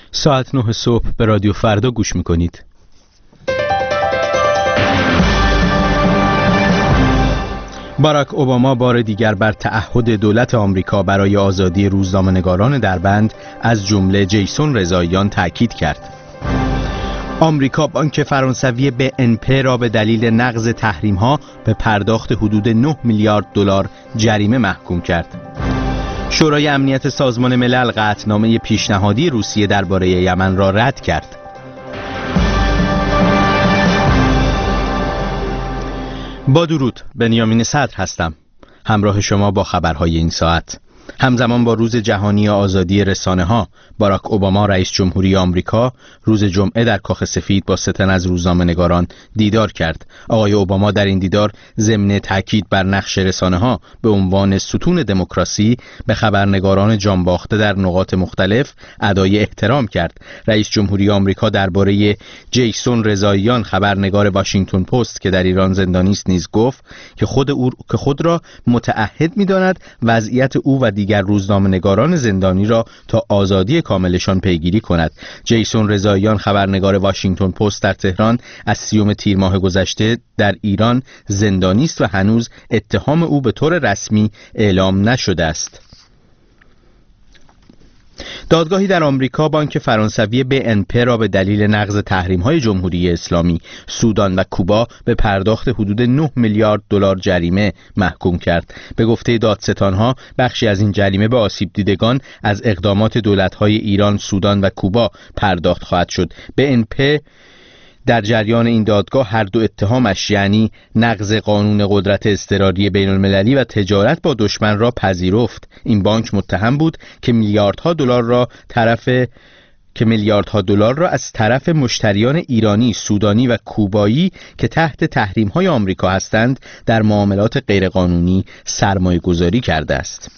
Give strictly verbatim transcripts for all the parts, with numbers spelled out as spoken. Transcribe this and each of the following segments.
ساعت نه صبح به رادیو فردا گوش میکنید. باراک اوباما بار دیگر بر تعهد دولت آمریکا برای آزادی روزنامه‌نگاران در بند از جمله جیسون رضاییان تاکید کرد. آمریکا بانک فرانسوی بی ان پی را به دلیل نقض تحریم‌ها به پرداخت حدود نه میلیارد دلار جریمه محکوم کرد. شورای امنیت سازمان ملل قطعنامه پیشنهادی روسیه درباره یمن را رد کرد. با درود، بنیامین صدر هستم. همراه شما با خبرهای این ساعت. همزمان با روز جهانی آزادی رسانه‌ها، باراک اوباما رئیس جمهوری آمریکا روز جمعه در کاخ سفید با سه تن از روزنامه‌نگاران دیدار کرد. آقای اوباما در این دیدار ضمن تاکید بر نقش رسانه‌ها به عنوان ستون دموکراسی به خبرنگاران جانباخته در نقاط مختلف ادای احترام کرد. رئیس جمهوری آمریکا درباره جیسون رضاییان خبرنگار واشنگتن پست که در ایران زندانی است نیز گفت که خود او که خود را متعهد می‌داند وضعیت او و دیگر روزنامه‌نگاران زندانی را تا آزادی کاملشان پیگیری کند. جیسون رضاییان خبرنگار واشنگتن پست در تهران از سیوم تیر ماه گذشته در ایران زندانی است و هنوز اتهام او به طور رسمی اعلام نشده است. دادگاهی در آمریکا بانک فرانسوی بی ان پی را به دلیل نقض تحریم‌های جمهوری اسلامی، سودان و کوبا به پرداخت حدود نه میلیارد دلار جریمه محکوم کرد. به گفته دادستان‌ها بخشی از این جریمه به آسیب دیدگان از اقدامات دولت‌های ایران، سودان و کوبا پرداخت خواهد شد. بی ان پی در جریان این دادگاه هر دو اتهامش یعنی نقض قانون قدرت اضطراری بین المللی و تجارت با دشمن را پذیرفت. این بانک متهم بود که میلیاردها دلار را طرف که میلیاردها دلار را از طرف مشتریان ایرانی، سودانی و کوبایی که تحت تحریم‌های آمریکا هستند در معاملات غیرقانونی سرمایه‌گذاری کرده است.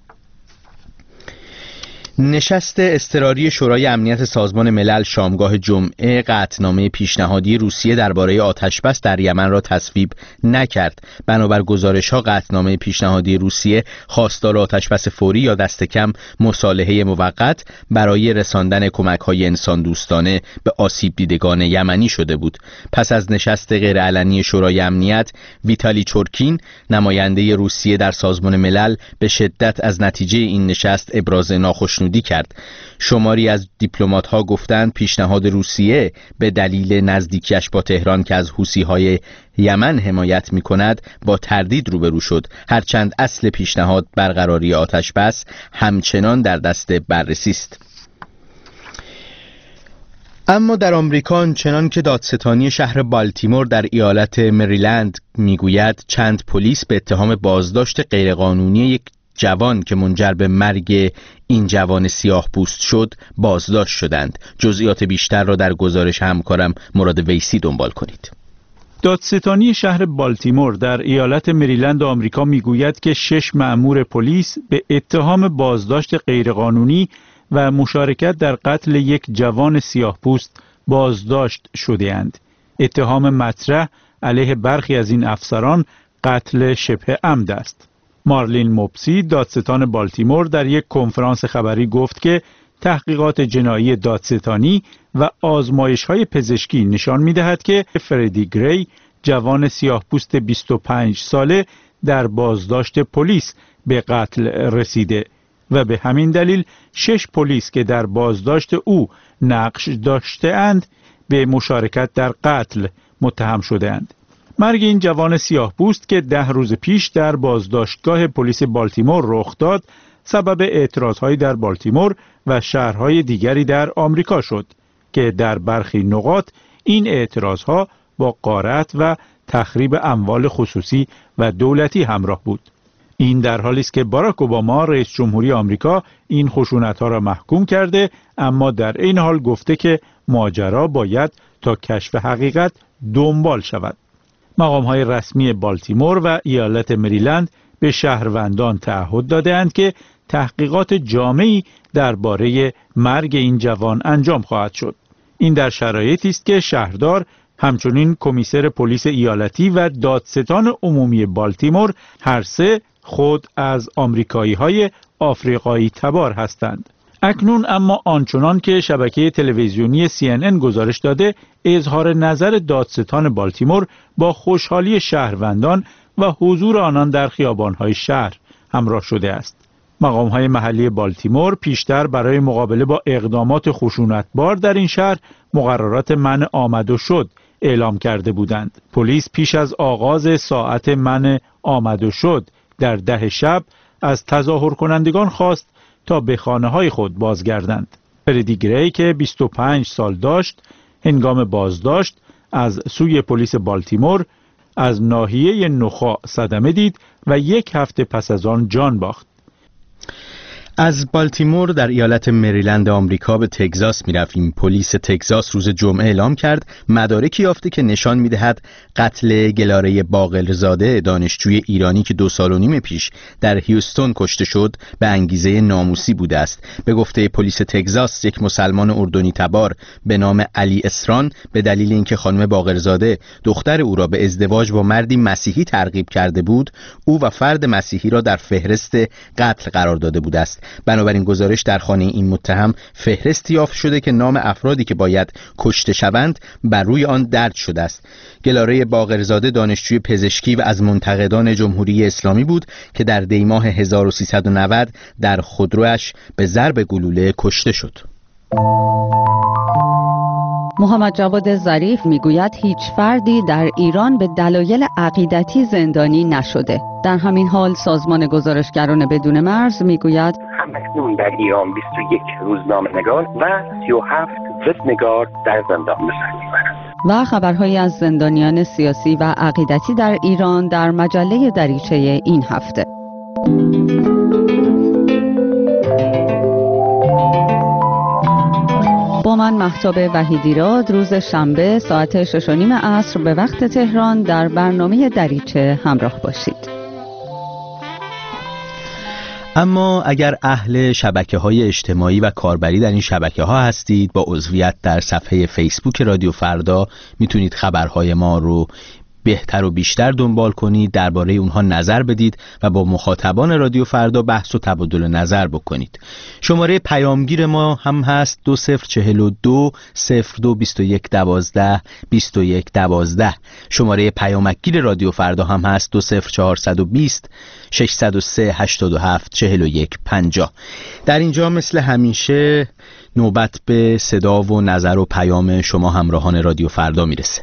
نشست اضطراری شورای امنیت سازمان ملل شامگاه جمعه قطعنامه پیشنهادی روسیه درباره آتشبس در یمن را تصویب نکرد. بنابر گزارش‌ها قطعنامه پیشنهادی روسیه خواستار آتشبس فوری یا دست کم مصالحه موقت برای رساندن کمک‌های انسان دوستانه به آسیب دیدگان یمنی شده بود. پس از نشست غیرعلنی شورای امنیت، ویتالی چورکین نماینده روسیه در سازمان ملل به شدت از نتیجه این نشست ابراز ناخوشنودی کرد. شماری از دیپلمات‌ها گفتند پیشنهاد روسیه به دلیل نزدیکیش با تهران که از حوثی‌های یمن حمایت می‌کند با تردید روبرو شد، هرچند اصل پیشنهاد برقراری آتش بس همچنان در دست بررسی است. اما در آمریکا چنان که دادستانی شهر بالتیمور در ایالت مریلند میگوید چند پلیس به اتهام بازداشت غیرقانونی یک جوان که منجر به مرگ این جوان سیاه پوست شد بازداشت شدند. جزئیات بیشتر را در گزارش همکارم مراد ویسی دنبال کنید. دادستانی شهر بالتیمور در ایالت مریلند آمریکا میگوید که شش مأمور پلیس به اتهام بازداشت غیرقانونی و مشارکت در قتل یک جوان سیاه پوست بازداشت شده‌اند. اتهام مطرح علیه برخی از این افسران قتل شبه عمد است. مارلین موبسی دادستان بالتیمور در یک کنفرانس خبری گفت که تحقیقات جنایی دادستانی و آزمایش‌های پزشکی نشان می‌دهد که فردی گری جوان سیاه‌پوست بیست و پنج ساله در بازداشت پلیس به قتل رسیده و به همین دلیل شش پلیس که در بازداشت او نقش داشته‌اند به مشارکت در قتل متهم شده‌اند. مرگ این جوان سیاه پوست که ده روز پیش در بازداشتگاه پلیس بالتیمور رخ داد سبب اعتراضهایی در بالتیمور و شهرهای دیگری در آمریکا شد که در برخی نقاط این اعتراضها با غارت و تخریب اموال خصوصی و دولتی همراه بود. این در حالی است که باراک اوباما رئیس جمهوری آمریکا این خشونت‌ها را محکوم کرده، اما در این حال گفته که ماجرا باید تا کشف حقیقت دنبال شود. مقام‌های رسمی بالتیمور و ایالت مریلند به شهروندان تعهد داده‌اند که تحقیقات جامعی درباره مرگ این جوان انجام خواهد شد. این در شرایطی است که شهردار همچنین کمیسر پلیس ایالتی و دادستان عمومی بالتیمور هر سه خود از آمریکایی‌های آفریقایی تبار هستند. اکنون اما آنچنان که شبکه تلویزیونی سی ان ان گزارش داده، اظهار نظر دادستان بالتیمور با خوشحالی شهروندان و حضور آنان در خیابان‌های شهر همراه شده است. مقام‌های محلی بالتیمور پیشتر برای مقابله با اقدامات خشونتبار در این شهر مقررات منع آمد و شد اعلام کرده بودند. پلیس پیش از آغاز ساعت منع آمد و شد در ده شب از تظاهر کنندگان خواست تا به خانه‌های خود بازگردند. فردی گری که بیست و پنج سال داشت، هنگام بازداشت از سوی پلیس بالتیمور از ناحیه نخاع صدمه دید و یک هفته پس از آن جان باخت. از بالتیمور در ایالت مریلند آمریکا به تگزاس می‌رویم. پلیس تگزاس روز جمعه اعلام کرد مدارکی یافته که نشان می‌دهد قتل گلاره باقرزاده، دانشجوی ایرانی که دو سال و نیم پیش در هیوستون کشته شد، به انگیزه ناموسی بوده است. به گفته پلیس تگزاس، یک مسلمان اردنی تبار به نام علی اسران به دلیل اینکه خانم باقرزاده دختر او را به ازدواج با مردی مسیحی ترغیب کرده بود، او و فرد مسیحی را در فهرست قتل قرار داده بوده است. بنابراین گزارش در خانه این متهم فهرستی یافت شده که نام افرادی که باید کشته شوند بر روی آن درج شده است. گلاره باقرزاده دانشجوی پزشکی و از منتقدان جمهوری اسلامی بود که در دی ماه هزار و سیصد و نود در خودرویش به ضرب گلوله کشته شد. محمد جواد ظریف میگوید هیچ فردی در ایران به دلایل عقیدتی زندانی نشده. در همین حال سازمان گزارشگران بدون مرز میگوید همکنون در ایران بیست و یک روزنامه‌نگار و سی و هفت وبنگار در زندان به سر میبرند. و خبرهایی از زندانیان سیاسی و عقیدتی در ایران در مجله دریچه این هفته. با من مهتاب وحیدیراد روز شنبه ساعت شش و نیم عصر به وقت تهران در برنامه دریچه همراه باشید. اما اگر اهل شبکه‌های اجتماعی و کاربری در این شبکه‌ها هستید، با عضویت در صفحه فیسبوک رادیو فردا میتونید خبرهای ما رو بهتر و بیشتر دنبال کنید، درباره اونها نظر بدید و با مخاطبان رادیو فردا بحث و تبادل نظر بکنید. شماره پیامگیر ما هم هست دو صفر چهل و دو صفر دو بیست و یک دوازده بیست و یک دوازده. شماره پیامکگیر رادیو فردا هم هست دو صفر چهارصد و بیست ششصد و سه هشتاد و هفت چهل و یک پنجاه. در اینجا مثل همیشه نوبت به صدا و نظر و پیام شما همراهان رادیو فردا میرسه.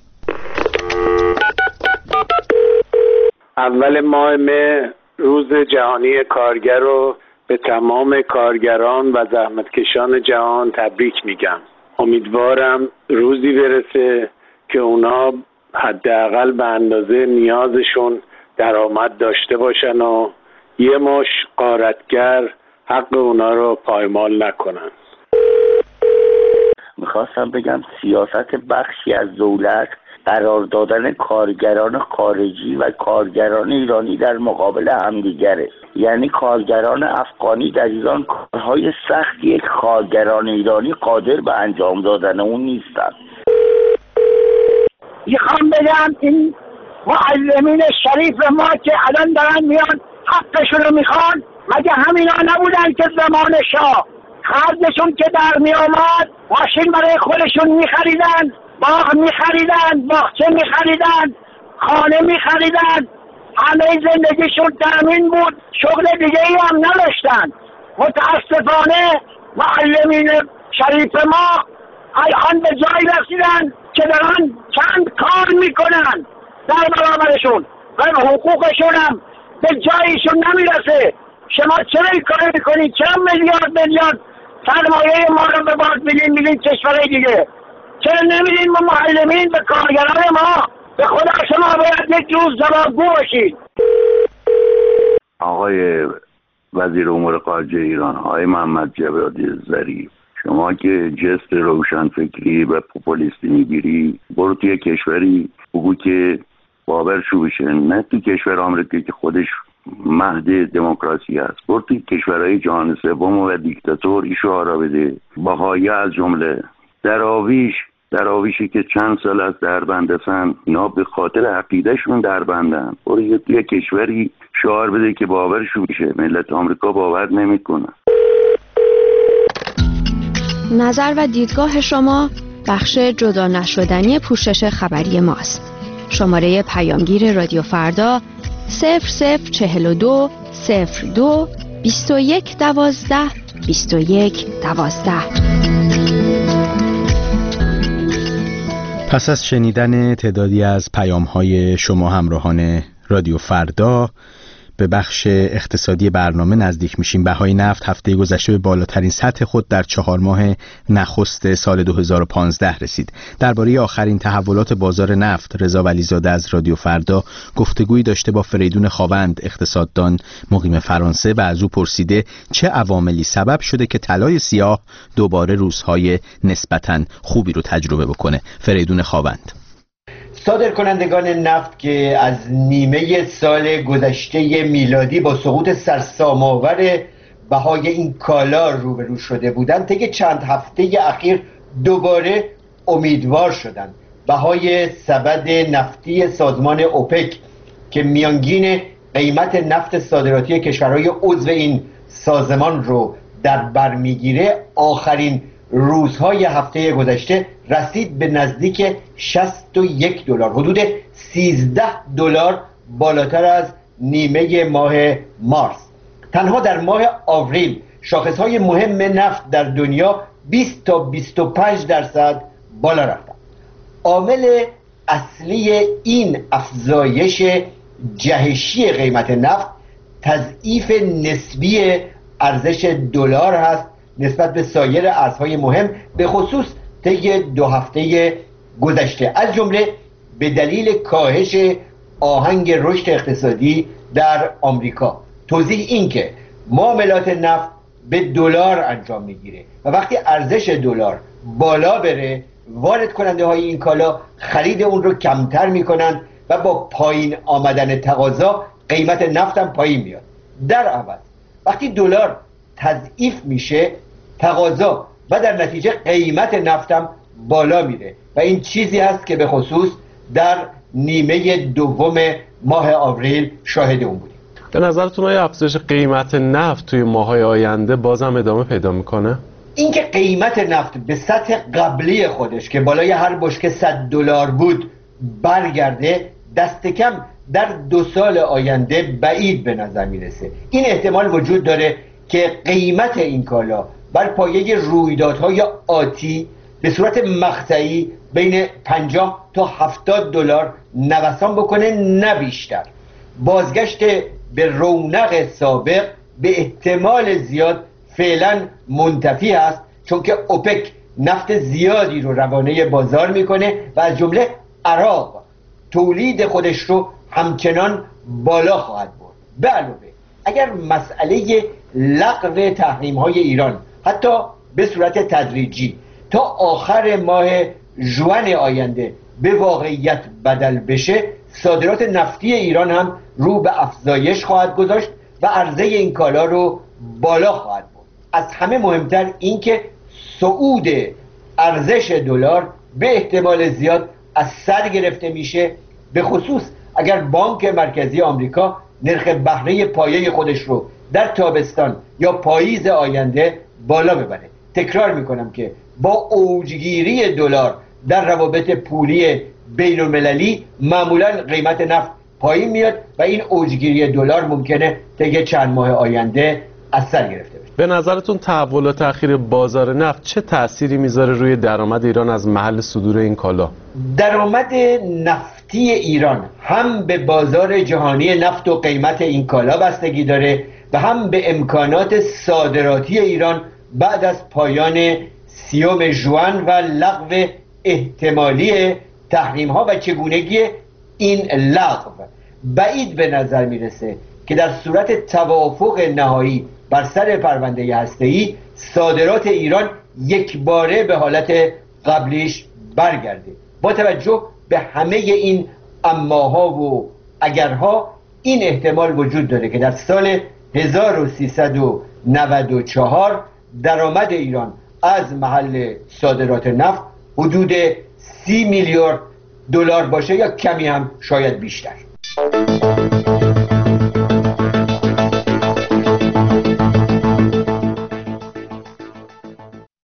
اول ماه مه روز جهانی کارگر رو به تمام کارگران و زحمتکشان جهان تبریک میگم. امیدوارم روزی برسه که اونا حداقل به اندازه نیازشون درآمد داشته باشن و یه مش غارتگر حق اونا رو پایمال نکنن. میخواستم بگم سیاست بخشی از دولت قرار دادن کارگران خارجی و کارگران ایرانی در مقابل همدیگره. یعنی کارگران افغانی در ایران کارهای سختی کارگران ایرانی قادر به انجام دادن اون نیستن. میخوام بگم این معلمین شریف ما که الان دارن میان حقشون رو میخوان، مگه همینا نبودن که زمان شاه خرجشون که در میامد ماشین برای خودشون میخریدن، باغ میخریدن، باغچه میخریدن، خانه میخریدن، همه زندگیشون تامین بود، شغل دیگه ای هم نداشتن. متاسفانه معلمین شریف ما الان به جایی رسیدن که دارن چند کار میکنن در برابرشون و حقوقشون هم به جایشون نمیرسه. شما چرا این کار میکنید؟ چرا میلیارد میلیارد سرمایه ما رو به باد میدین میدین کشورهای دیگه؟ چرا نمیدین ما معلمین به کارگران ما؟ به خدا شما باید یک روز جوابگو باشید. آقای وزیر امور خارجه ایران، آقای محمد جواد ظریف، شما که جست روشنفکری و پوپولیستی میگیری، برو توی کشوری بگو که باورشو بشه، نه تو کشور آمریکایی که خودش مهد دموکراسی هست. برو توی کشورهای جهان سوم و دیکتاتور این شعارا بده. بهایی از جمله دراویش دراویشی که چند سال از دربند هستن، اینا به خاطر عقیدهشون دربندن. برو یه توی کشوری شعار بده که باورشو میشه. ملت آمریکا باور نمیکنه. نظر و دیدگاه شما بخش جدا نشدنی پوشش خبری ماست. شماره پیامگیر رادیو فردا صفر صفر چهل و دو صفر دو بیست و یک دوازده بیست و یک دوازده. پس از شنیدن تعدادی از پیام‌های شما همراهان رادیو فردا به بخش اقتصادی برنامه نزدیک میشیم. بهای نفت هفته گذشته به بالاترین سطح خود در چهار ماه نخست سال دو هزار و پانزده رسید. درباره آخرین تحولات بازار نفت رضا ولیزاده از رادیو فردا گفتگویی داشته با فریدون خاوند، اقتصاددان مقیم فرانسه، و از او پرسیده چه عواملی سبب شده که طلای سیاه دوباره روزهای نسبتاً خوبی رو تجربه بکنه. فریدون خاوند: صادرکنندگان نفت که از نیمه سال گذشته میلادی با سقوط سرسام‌آور بهای این کالا روبرو شده بودند، طی چند هفته اخیر دوباره امیدوار شدند. بهای سبد نفتی سازمان اوپک که میانگین قیمت نفت صادراتی کشورهای عضو این سازمان رو در بر میگیره، آخرین روزهای هفته گذشته رسید به نزدیک شصت و یک دلار، حدود سیزده دلار بالاتر از نیمه ماه مارس. تنها در ماه آوریل شاخصهای مهم نفت در دنیا بیست تا بیست و پنج درصد بالا رفتند. عامل اصلی این افزایش جهشی قیمت نفت تضعیف نسبی ارزش دلار هست نسبت به سایر ارزهای مهم، به خصوص طی دو هفته گذشته، از جمله به دلیل کاهش آهنگ رشد اقتصادی در آمریکا. توضیح این که معاملات نفت به دلار انجام میگیره و وقتی ارزش دلار بالا بره، وارد کننده های این کالا خرید اون رو کمتر میکنن و با پایین آمدن تقاضا قیمت نفت هم پایین میاد. در عوض وقتی دلار تضعیف میشه، تقاضا و در نتیجه قیمت نفتم بالا میره و این چیزی هست که به خصوص در نیمه دوم ماه آوریل شاهد اون بودیم. به نظرتون آیا افزایش قیمت نفت توی ماه‌های آینده بازم ادامه پیدا میکنه؟ اینکه قیمت نفت به سطح قبلی خودش که بالای هر بشکه صد دلار بود برگرده، دست کم در دو سال آینده بعید به نظر میرسه. این احتمال وجود داره که قیمت این کالا بر پایه رویدادهای آتی به صورت مقطعی بین پنجاه تا هفتاد دلار نوسان بکنه، نه بیشتر. بازگشت به رونق سابق به احتمال زیاد فعلا منتفی است، چون که اوپک نفت زیادی رو روانه بازار میکنه و از جمله عراق تولید خودش رو همچنان بالا خواهد برد. به علاوه اگر مسئله لغو تحریم های ایران حتی به صورت تدریجی تا آخر ماه ژوئن آینده به واقعیت بدل بشه، صادرات نفتی ایران هم رو به افزایش خواهد گذاشت و عرضه این کالا رو بالا خواهد برد. از همه مهمتر این که صعود ارزش دلار به احتمال زیاد از سر گرفته میشه، به خصوص اگر بانک مرکزی آمریکا نرخ بهره پایه خودش رو در تابستان یا پاییز آینده بالا ببره. تکرار میکنم که با اوجگیری دلار در روابط پولی بین المللی معمولا قیمت نفت پایین میاد و این اوجگیری دلار ممکنه طی چند ماه آینده از سر گرفته بشه. به نظرتون تحولات اخیر بازار نفت چه تأثیری میذاره روی درآمد ایران از محل صدور این کالا؟ درآمد نفتی ایران هم به بازار جهانی نفت و قیمت این کالا بستگی داره و هم به امکانات صادراتی ایران بعد از پایان سیوم ژوئن و لغو احتمالی تحریم ها و چگونگی این لغو. بعید به نظر میرسه که در صورت توافق نهایی بر سر پرونده هسته‌ای صادرات ایران یک باره به حالت قبلیش برگرده. با توجه به همه این اماها و اگرها، این احتمال وجود داره که در سال هزار و سیصد و نود و چهار درآمد ایران از محل صادرات نفت حدود سی میلیارد دلار باشه یا کمی هم شاید بیشتر.